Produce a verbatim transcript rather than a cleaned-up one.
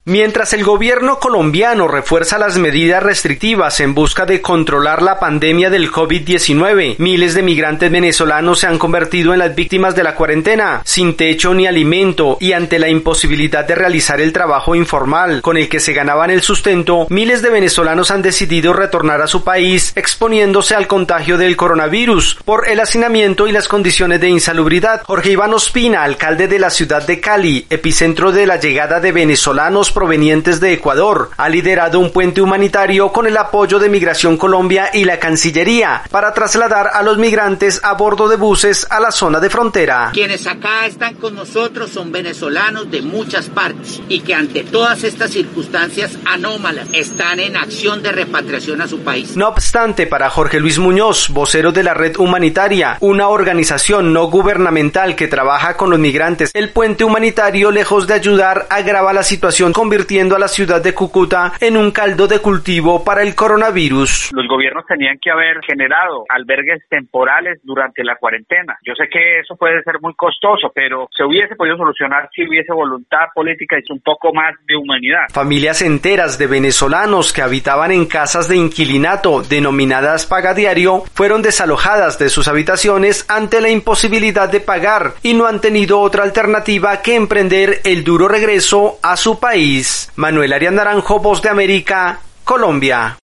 Mientras el gobierno colombiano refuerza las medidas restrictivas en busca de controlar la pandemia del COVID diecinueve, miles de migrantes venezolanos se han convertido en las víctimas de la cuarentena, sin techo ni alimento y ante la imposibilidad de realizar el trabajo informal con el que se ganaban el sustento, miles de venezolanos han decidido retornar a su país exponiéndose al contagio del coronavirus por el hacinamiento y las condiciones de insalubridad. Jorge Iván Ospina, alcalde de la ciudad de Cali, epicentro de la llegada de venezolanos provenientes de Ecuador, ha liderado un puente humanitario con el apoyo de Migración Colombia y la Cancillería para trasladar a los migrantes a bordo de buses a la zona de frontera. Quienes acá están con nosotros son venezolanos de muchas partes y que ante todas estas circunstancias anómalas están en acción de repatriación a su país. No obstante, para Jorge Luis Muñoz, vocero de la Red Humanitaria, una organización no gubernamental que trabaja con los migrantes, el puente humanitario, lejos de ayudar, agrava la situación, convirtiendo a la ciudad de Cúcuta en un caldo de cultivo para el coronavirus. Los gobiernos tenían que haber generado albergues temporales durante la cuarentena. Yo sé que eso puede ser muy costoso, pero se hubiese podido solucionar si hubiese voluntad política y un poco más de humanidad. Familias enteras de venezolanos que habitaban en casas de inquilinato denominadas pagadiario fueron desalojadas de sus habitaciones ante la imposibilidad de pagar y no han tenido otra alternativa que emprender el duro regreso a su país. Manuel Arias Naranjo, Voz de América, Colombia.